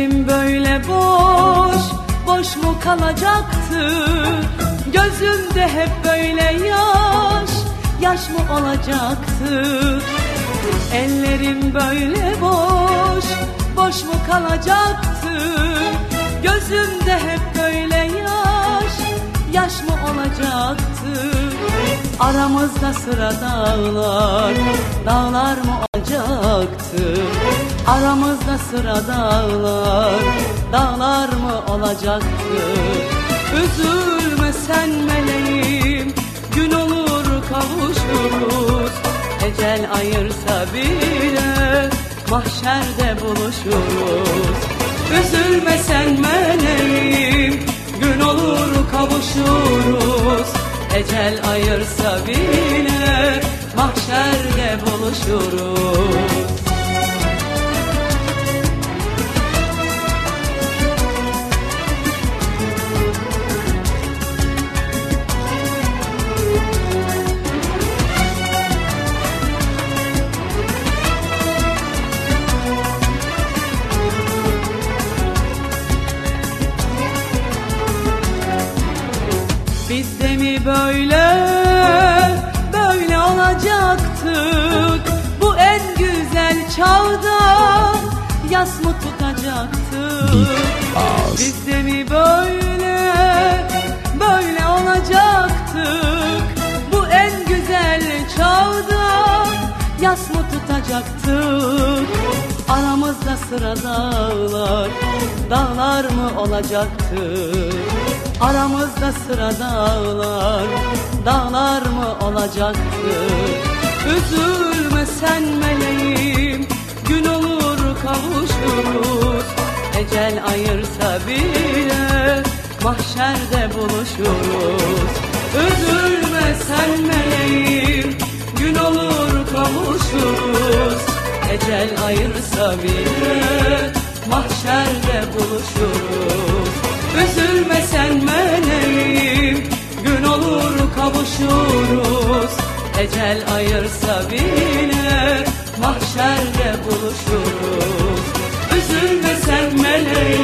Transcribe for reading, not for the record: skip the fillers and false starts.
Ellerim böyle boş, boş mu kalacaktı? Gözümde hep böyle yaş, yaş mı olacaktı? Ellerim böyle boş, boş mu kalacaktı? Gözümde hep böyle yaş, yaş mı olacaktı? Aramızda sıra dağlar, dağlar mı olacaktı? Aramızda sıra dağlar, dağlar mı olacaktı? Üzülme sen meleğim, gün olur kavuşuruz. Ecel ayırsa bile mahşerde buluşuruz. Üzülme sen meleğim, gün olur kavuşuruz. Ecel ayırsa bile mahşerde buluşuruz. Biz de mi böyle, böyle olacaktık? Bu en güzel çağda yas mı tutacaktık? Biz de mi böyle, böyle olacaktık? Bu en güzel çağda yas mı tutacaktık? Aramızda sıra dağlar, dağlar mı olacaktı? Aramızda sıra dağlar, dağlar mı olacaktı? Üzülme sen meleğim, gün olur kavuşuruz. Ecel ayırsa bile mahşerde buluşuruz. Üzülme sen meleğim, gün olur kavuşuruz. Ecel ayırsa bile mahşerde buluşuruz. Üzülme sen meleğim, gün olur kavuşuruz. Ecel ayırsa bile mahşerde buluşuruz. Üzülme sen meleğim,